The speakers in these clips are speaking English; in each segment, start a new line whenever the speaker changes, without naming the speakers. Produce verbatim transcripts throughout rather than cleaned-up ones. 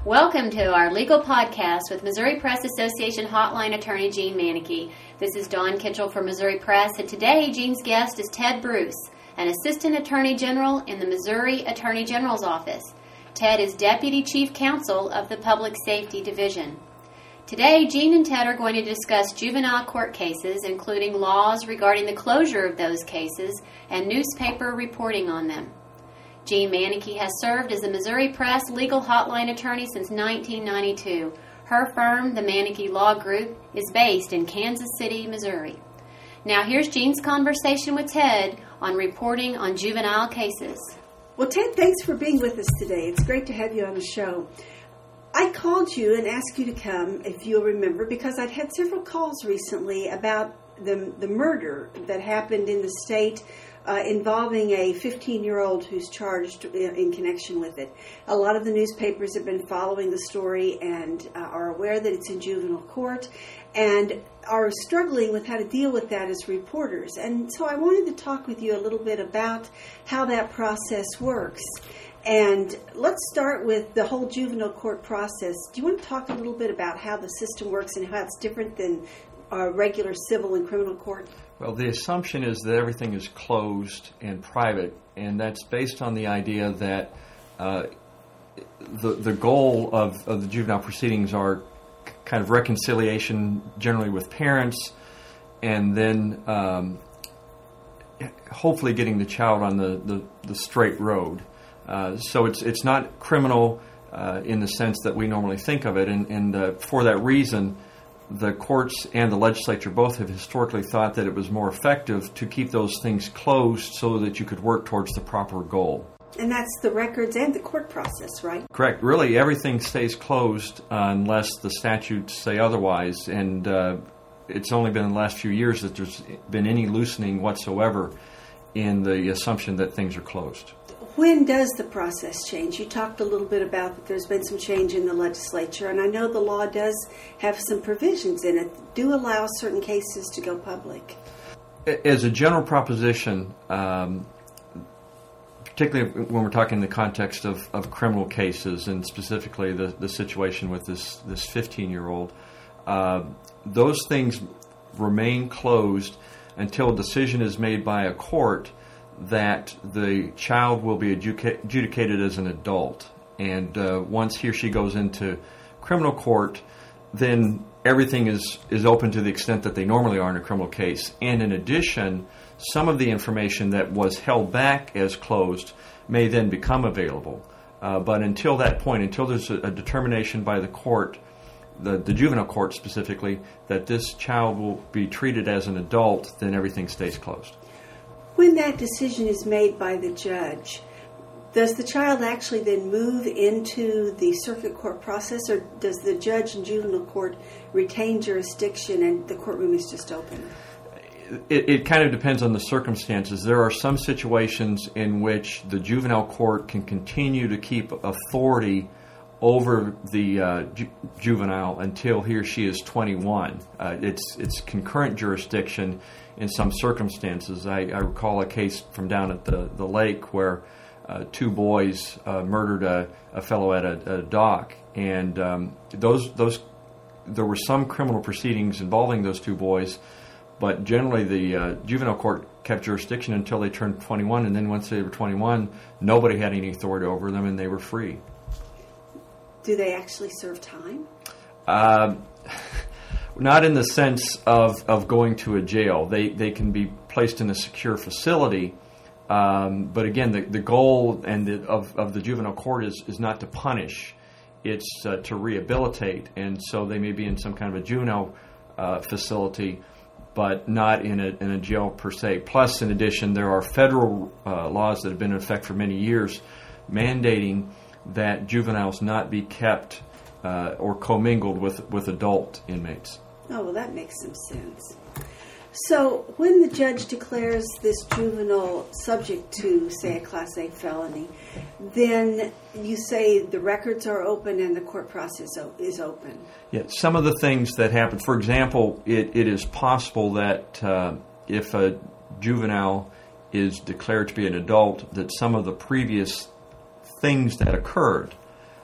Welcome to our legal podcast with Missouri Press Association Hotline attorney Gene Manneke. This is Dawn Kitchell for Missouri Press, and today Gene's guest is Ted Bruce, an Assistant Attorney General in the Missouri Attorney General's Office. Ted is Deputy Chief Counsel of the Public Safety Division. Today, Gene and Ted are going to discuss juvenile court cases, including laws regarding the closure of those cases and newspaper reporting on them. Gene Manneke has served as a Missouri Press legal hotline attorney since nineteen ninety-two. Her firm, the Manneke Law Group, is based in Kansas City, Missouri. Now here's Gene's conversation with Ted on reporting on juvenile cases.
Well, Ted, thanks for being with us today. It's great to have you on the show. I called you and asked you to come, if you'll remember, because I'd had several calls recently about the, the murder that happened in the state Uh, involving a fifteen-year-old who's charged in, in connection with it. A lot of the newspapers have been following the story and uh, are aware that it's in juvenile court and are struggling with how to deal with that as reporters. And so I wanted to talk with you a little bit about how that process works. And let's start with the whole juvenile court process. Do you want to talk a little bit about how the system works and how it's different than uh, regular civil and criminal court?
Well, the assumption is that everything is closed and private, and that's based on the idea that uh, the the goal of, of the juvenile proceedings are kind of reconciliation, generally with parents, and then um, hopefully getting the child on the, the, the straight road. Uh, so it's it's not criminal uh, in the sense that we normally think of it, and, and uh, for that reason, the courts and the legislature both have historically thought that it was more effective to keep those things closed so that you could work towards the proper goal.
And that's the records and the court process, right?
Correct. Really, everything stays closed uh, unless the statutes say otherwise, and uh, it's only been in the last few years that there's been any loosening whatsoever in the assumption that things are closed.
When does the process change? You talked a little bit about that there's been some change in the legislature, and I know the law does have some provisions in it that do allow certain cases to go public.
As a general proposition, um, particularly when we're talking in the context of, of criminal cases, and specifically the, the situation with this, this fifteen-year-old, uh, those things remain closed until a decision is made by a court that the child will be adjudicated as an adult. And uh, once he or she goes into criminal court, then everything is, is open to the extent that they normally are in a criminal case. And in addition, some of the information that was held back as closed may then become available. Uh, but until that point, until there's a, a determination by the court, the, the juvenile court specifically, that this child will be treated as an adult, then everything stays closed.
When that decision is made by the judge, does the child actually then move into the circuit court process, or does the judge in juvenile court retain jurisdiction and the courtroom is just open?
It, it kind of depends on the circumstances. There are some situations in which the juvenile court can continue to keep authority over the uh, ju- juvenile until he or she is twenty-one. Uh, it's it's concurrent jurisdiction in some circumstances. I, I recall a case from down at the, the lake where uh, two boys uh, murdered a, a fellow at a, a dock, and um, those those there were some criminal proceedings involving those two boys, but generally the uh, juvenile court kept jurisdiction until they turned twenty-one, and then once they were twenty-one, nobody had any authority over them, and they were free.
Do they actually serve time?
Uh, not in the sense of, of going to a jail. They they can be placed in a secure facility, um, but again, the, the goal and the, of, of the juvenile court is, is not to punish. It's uh, to rehabilitate, and so they may be in some kind of a juvenile uh, facility, but not in a, in a jail per se. Plus, in addition, there are federal uh, laws that have been in effect for many years mandating that juveniles not be kept uh, or commingled with, with adult inmates.
Oh, well, that makes some sense. So when the judge declares this juvenile subject to, say, a Class A felony, then you say the records are open and the court process is open.
Yeah, some of the things that happen, for example, it, it is possible that uh, if a juvenile is declared to be an adult, that some of the previous things that occurred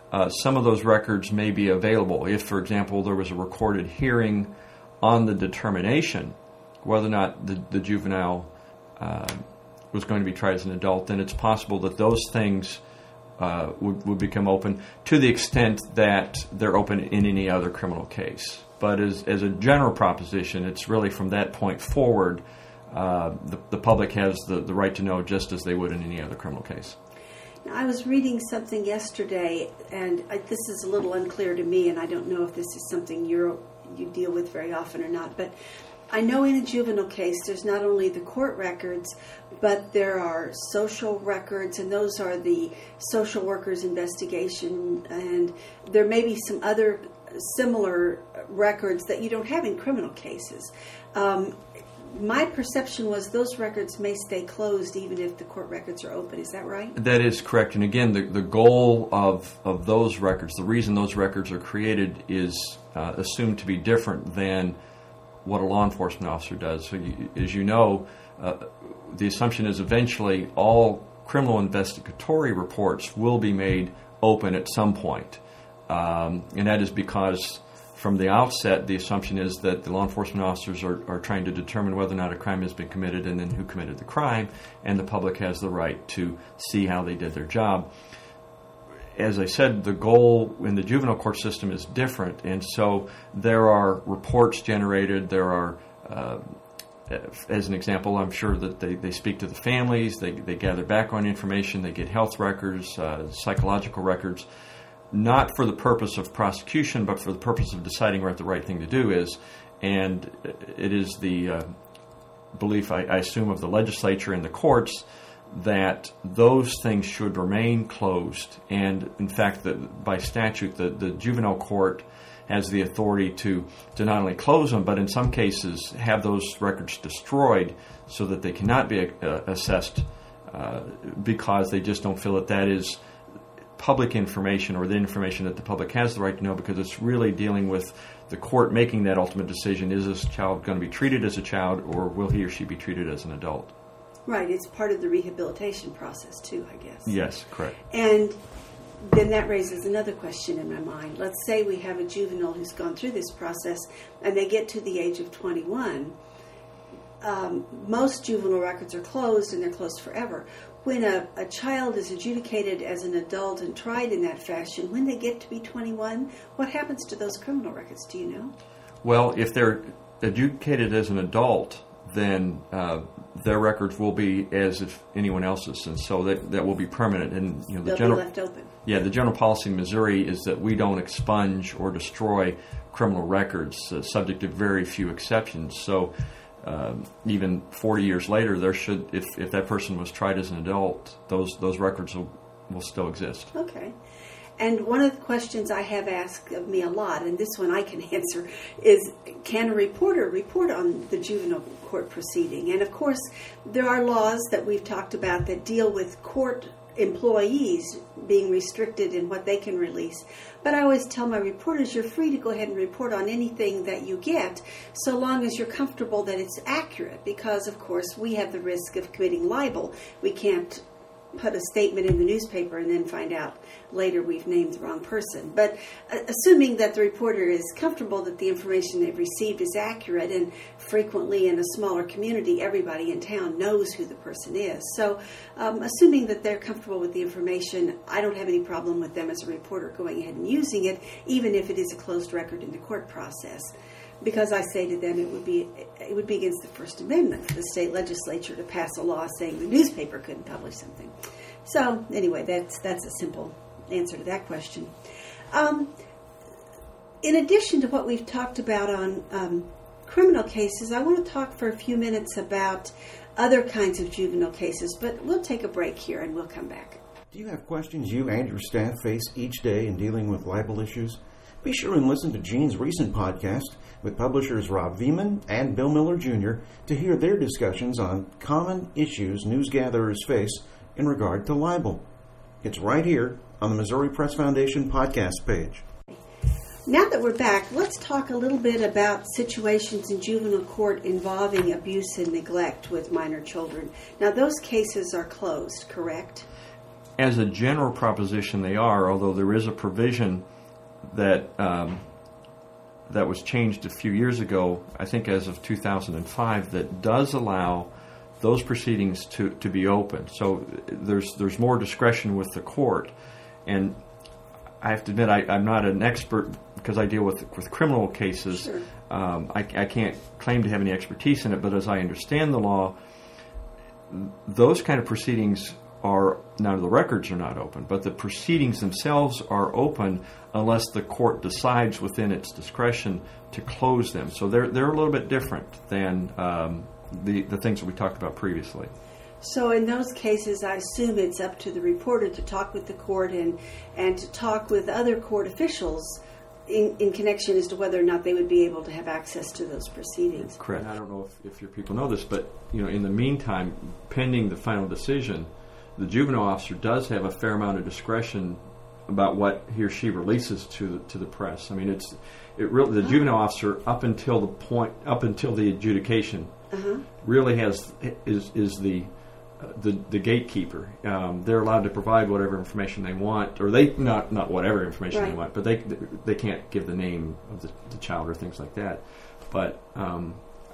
uh, some of those records may be available. If, for example, there was a recorded hearing on the determination whether or not the, the juvenile uh, was going to be tried as an adult, then it's possible that those things uh, would, would become open to the extent that they're open in any other criminal case. But as, as a general proposition, it's really from that point forward, uh, the, the public has the, the right to know just as they would in any other criminal case.
Now, I was reading something yesterday, and I, this is a little unclear to me, and I don't know if this is something you're, you deal with very often or not, but I know in a juvenile case there's not only the court records, but there are social records, and those are the social workers' investigation, and there may be some other similar records that you don't have in criminal cases. Um, my perception was those records may stay closed even if the court records are open. Is that right?
That is correct. And again, the, the goal of, of those records, the reason those records are created is uh, assumed to be different than what a law enforcement officer does. So you, as you know, uh, the assumption is eventually all criminal investigatory reports will be made open at some point. Um, and that is because from the outset, the assumption is that the law enforcement officers are, are trying to determine whether or not a crime has been committed and then who committed the crime, and the public has the right to see how they did their job. As I said, the goal in the juvenile court system is different, and so there are reports generated, there are, uh, as an example, I'm sure that they, they speak to the families, they, they gather background information, they get health records, uh, psychological records, not for the purpose of prosecution, but for the purpose of deciding what the right thing to do is. And it is the uh, belief, I, I assume, of the legislature and the courts that those things should remain closed. And in fact, the, by statute, the, the juvenile court has the authority to, to not only close them, but in some cases have those records destroyed so that they cannot be uh, assessed uh, because they just don't feel that that is public information or the information that the public has the right to know, because it's really dealing with the court making that ultimate decision. Is this child going to be treated as a child, or will he or she be treated as an adult?
Right. It's part of the rehabilitation process, too, I guess.
Yes, correct.
And then that raises another question in my mind. Let's say we have a juvenile who's gone through this process and they get to the age of twenty-one. Um, most juvenile records are closed, and they're closed forever. When a, a child is adjudicated as an adult and tried in that fashion, when they get to be twenty-one, what happens to those criminal records? Do you know?
Well, if they're adjudicated as an adult, then uh, their records will be as if anyone else's, and so that that will be permanent. And you know, the
They'll
general
be left open.
Yeah, the general policy in Missouri is that we don't expunge or destroy criminal records, uh, subject to very few exceptions. So. Um, even forty years later, there should, if, if that person was tried as an adult, those those records will, will still exist.
Okay. And one of the questions I have asked of me a lot, and this one I can answer, is can a reporter report on the juvenile court proceeding? And of course, there are laws that we've talked about that deal with court employees being restricted in what they can release. But I always tell my reporters, you're free to go ahead and report on anything that you get, so long as you're comfortable that it's accurate, because, of course, we have the risk of committing libel. We can't put a statement in the newspaper and then find out later we've named the wrong person. But uh, assuming that the reporter is comfortable that the information they've received is accurate, and frequently in a smaller community, everybody in town knows who the person is. So um, assuming that they're comfortable with the information, I don't have any problem with them as a reporter going ahead and using it, even if it is a closed record in the court process. Because I say to them, it would be it would be against the First Amendment for the state legislature to pass a law saying the newspaper couldn't publish something. So anyway, that's that's a simple answer to that question. Um, in addition to what we've talked about on um, criminal cases, I want to talk for a few minutes about other kinds of juvenile cases, but we'll take a break here and we'll come back.
Do you have questions you and your staff face each day in dealing with libel issues? Be sure and listen to Gene's recent podcast with publishers Rob Veman and Bill Miller Junior to hear their discussions on common issues news gatherers face in regard to libel. It's right here on the Missouri Press Foundation podcast page.
Now that we're back, let's talk a little bit about situations in juvenile court involving abuse and neglect with minor children. Now, those cases are closed, correct?
as a general proposition, they are, although there is a provision that um, that was changed a few years ago, I think as of two thousand five, that does allow those proceedings to, to be open. So there's there's more discretion with the court. And I have to admit, I, I'm not an expert because I deal with with criminal cases.
Sure.
Um, I, I can't claim to have any expertise in it, but as I understand the law, those kind of proceedings are, now the records are not open, but the proceedings themselves are open unless the court decides within its discretion to close them. So they're they're a little bit different than um, the, the things that we talked about previously.
So in those cases, I assume it's up to the reporter to talk with the court and, and to talk with other court officials in, in connection as to whether or not they would be able to have access to those proceedings.
Correct. I don't know if, if your people know this, but you know, in the meantime, pending the final decision, the juvenile officer does have a fair amount of discretion about what he or she releases to the, to the press. I mean, it's it really the juvenile officer up until the point up until the adjudication uh-huh. really has is is the uh, the the gatekeeper. Um, they're allowed to provide whatever information they want, or they not not whatever information
right.
they want, but they they can't give the name of the, the child or things like that. But um,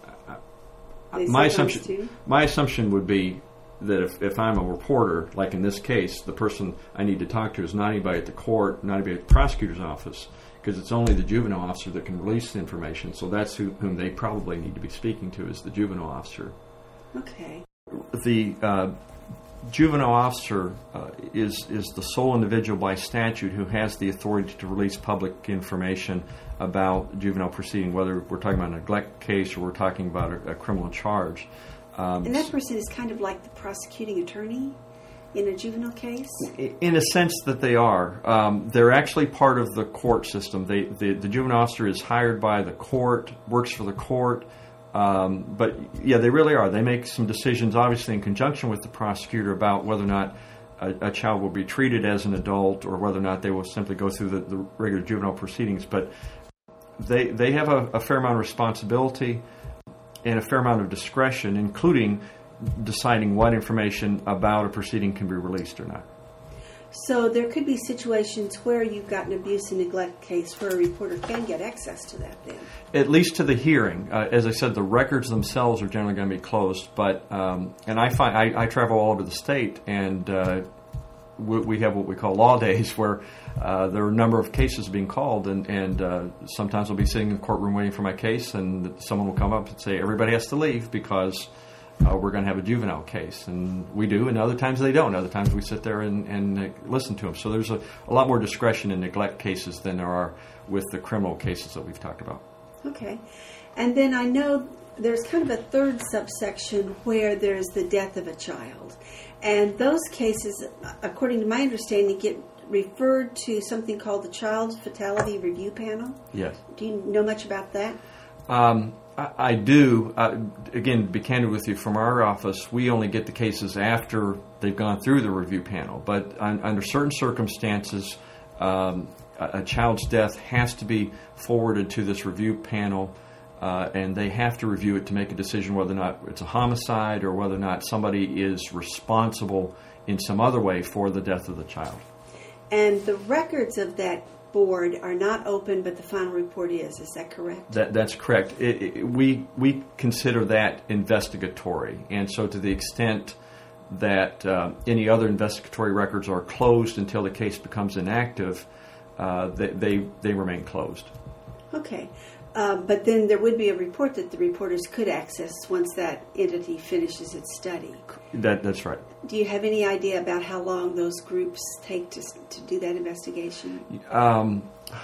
they
my assumption
too?
my assumption would be that if, if I'm a reporter, like in this case, the person I need to talk to is not anybody at the court, not anybody at the prosecutor's office, because it's only the juvenile officer that can release the information. So that's who, whom they probably need to be speaking to, is the juvenile officer.
Okay.
The uh, juvenile officer uh, is is the sole individual by statute who has the authority to release public information about juvenile proceeding, whether we're talking about a neglect case or we're talking about a, a criminal charge. Um,
and that person is kind of like the prosecuting attorney in a juvenile case?
In a sense that they are. Um, they're actually part of the court system. They, the, the juvenile officer is hired by the court, works for the court. Um, but, yeah, they really are. They make some decisions, obviously, in conjunction with the prosecutor about whether or not a, a child will be treated as an adult or whether or not they will simply go through the, the regular juvenile proceedings. But they, they have a, a fair amount of responsibility and a fair amount of discretion, including deciding what information about a proceeding can be released or not.
So there could be situations where you've got an abuse and neglect case where a reporter can get access to that then?
At least to the hearing. Uh, as I said, the records themselves are generally going to be closed. But um, and I find I, I travel all over the state, and uh, we, we have what we call law days, where uh, there are a number of cases being called, and, and uh, sometimes I'll be sitting in the courtroom waiting for my case, and someone will come up and say, everybody has to leave because uh, we're going to have a juvenile case. And we do, and other times they don't. Other times we sit there and, and uh, listen to them. So there's a, a lot more discretion in neglect cases than there are with the criminal cases that we've talked about.
Okay. And then I know there's kind of a third subsection where there's the death of a child. And those cases, according to my understanding, get referred to something called the Child Fatality Review Panel.
Yes.
Do you know much about that?
Um, I, I do. Uh, again, to be candid with you, from our office, we only get the cases after they've gone through the review panel. But un, under certain circumstances, um, a, a child's death has to be forwarded to this review panel, uh, and they have to review it to make a decision whether or not it's a homicide or whether or not somebody is responsible in some other way for the death of the child.
And the records of that board are not open, but the final report is. Is that correct?
That, that's correct. It, it, we we consider that investigatory, and so to the extent that uh, any other investigatory records are closed until the case becomes inactive, uh, they, they they remain closed.
Okay. Uh, but then there would be a report that the reporters could access once that entity finishes its study.
That that's right.
Do you have any idea about how long those groups take to to do that investigation?
Um,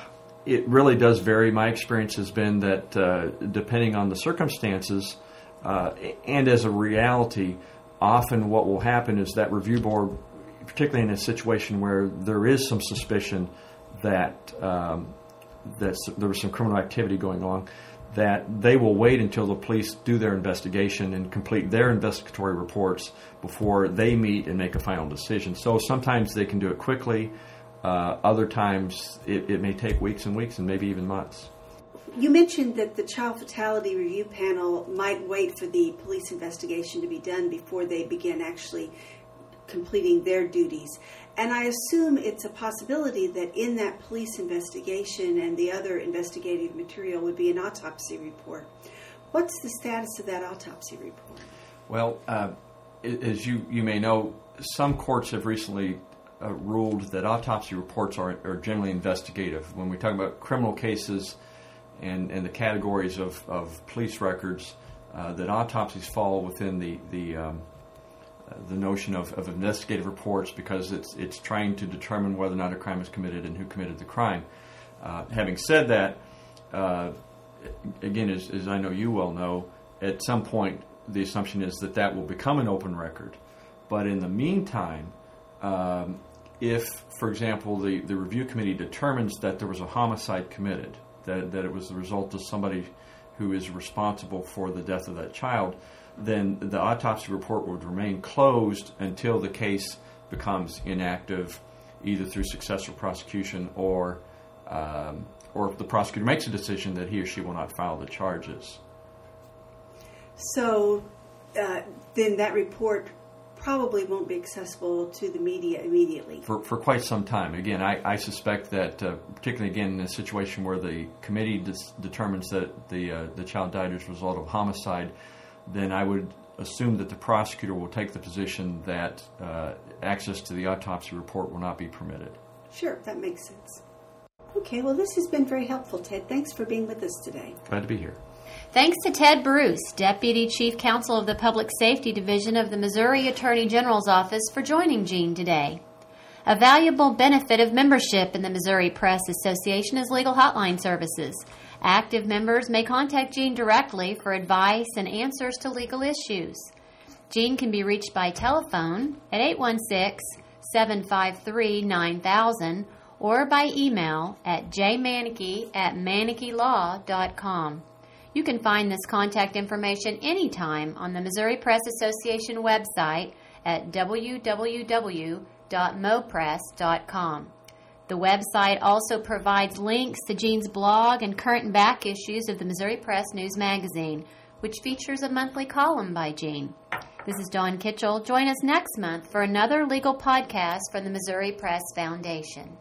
it really does vary. My experience has been that uh, depending on the circumstances, uh, and as a reality, often what will happen is that review board, particularly in a situation where there is some suspicion that um, that there was some criminal activity going on, that they will wait until the police do their investigation and complete their investigatory reports before they meet and make a final decision. So sometimes they can do it quickly. Uh, other times it, it may take weeks and weeks and maybe even months.
You mentioned that the Child Fatality Review Panel might wait for the police investigation to be done before they begin actually completing their duties. And I assume it's a possibility that in that police investigation and the other investigative material would be an autopsy report. What's the status of that autopsy report?
Well, uh, as you, you may know, some courts have recently uh, ruled that autopsy reports are, are generally investigative. When we talk about criminal cases and, and the categories of, of police records, uh, that autopsies fall within the the, um, uh, the notion of, of investigative reports because it's it's trying to determine whether or not a crime was committed and who committed the crime. Uh, having said that, uh, again, as, as I know you well know, at some point the assumption is that that will become an open record. But in the meantime, um, if, for example, the, the review committee determines that there was a homicide committed, that, that it was the result of somebody who is responsible for the death of that child, then the autopsy report would remain closed until the case becomes inactive, either through successful prosecution or um, or if the prosecutor makes a decision that he or she will not file the charges.
So uh, then that report probably won't be accessible to the media immediately.
For for quite some time. Again, I, I suspect that, uh, particularly again in a situation where the committee dis- determines that the uh, the child died as a result of homicide, then I would assume that the prosecutor will take the position that uh, access to the autopsy report will not be permitted.
Sure, that makes sense. Okay, well, this has been very helpful, Ted. Thanks for being with us today.
Glad to be here.
Thanks to Ted Bruce, Deputy Chief Counsel of the Public Safety Division of the Missouri Attorney General's Office, for joining Gene today. A valuable benefit of membership in the Missouri Press Association is legal hotline services. Active members may contact Gene directly for advice and answers to legal issues. Gene can be reached by telephone at eight one six, seven five three, nine thousand or by email at j manike at manike law dot com. You can find this contact information anytime on the Missouri Press Association website at w w w dot mopress dot com. The website also provides links to Gene's blog and current and back issues of the Missouri Press News Magazine, which features a monthly column by Gene. This is Dawn Kitchell. Join us next month for another legal podcast from the Missouri Press Foundation.